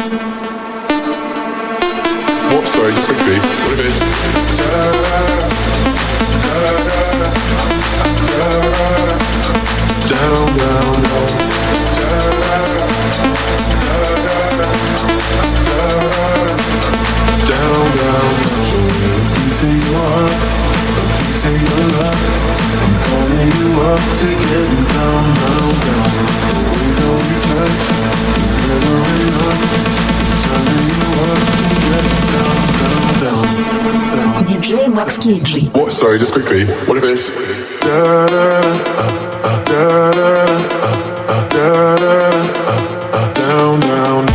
What? Sorry, just quickly. What it is? Down, down, down, down. Show me a piece of your heart, a piece of your love. I'm calling you up to get down, down, down. We know you touch is never enough. Turning you up to get down, down, down, down. DJ Max KG. What? Sorry, just quickly. What if it's da da da da da da da down, down.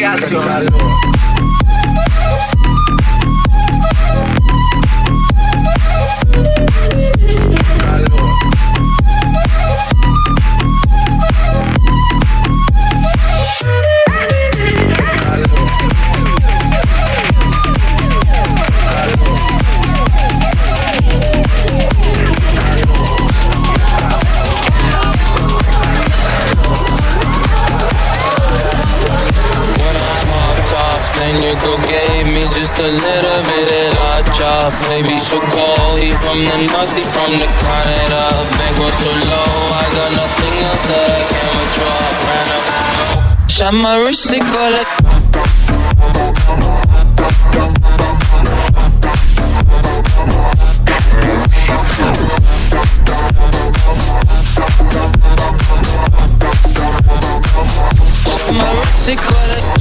Chacho. Then you go gave me just a little bit of that chop. Maybe so cold, he from the north, he from the Canada. Bank was so low, I got nothing else that I can withdraw. Ran up, shot my wrist, they call it. My wrist, they call it.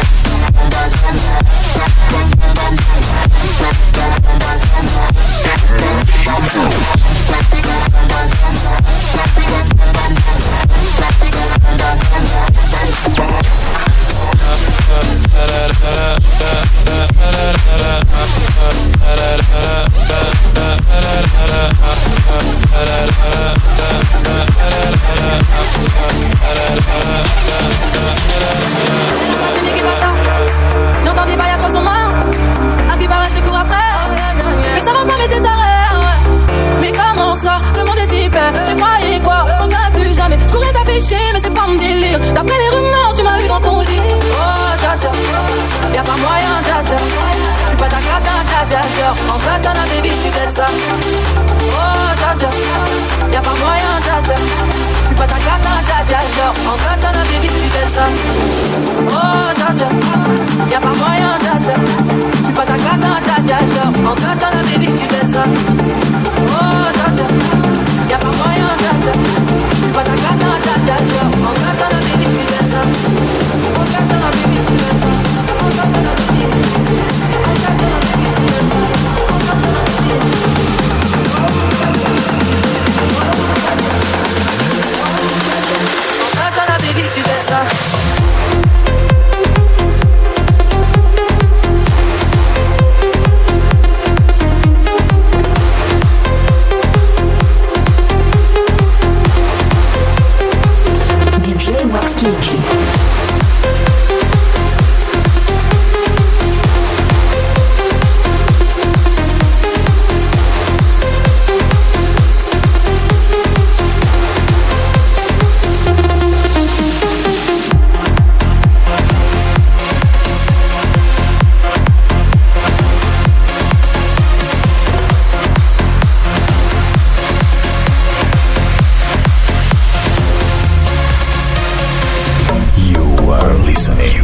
J'entendais pas y'a 300 mains. À ce qui paraît, je te cours après. Mais ça va pas, mais t'es taré. Mais comment ça, le monde est hyper. Tu croyais quoi, on se verra plus jamais. Je pourrais t'afficher, mais c'est pas mon délire. D'après les rumeurs, tu m'as eu dans ton lit. Oh, dja y'a pas moyen, dja j'suis pas ta cata, dja genre, en katana, baby, tu t'aides ça. Oh, dja y'a pas moyen, dja j'suis pas ta cata, dja genre, en katana, baby, tu t'aides ça. Oh, dja y'a pas moyen, dja j'suis pas ta cata, dja genre, en katana, baby, tu t'aides ça. Oh, dja y'a pas moyen, dja j'suis pas ta cata, dja genre, en katana, baby, tu t'aides ça. En katana, baby, tu t'aides ça. En katana, baby, en katana, baby, tu t'aides ça. En katana, baby. Katana, baby, tu t'aides ça. DJ Max KG.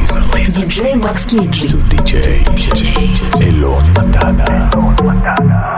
DJ Max KG to DJ Elon Montana.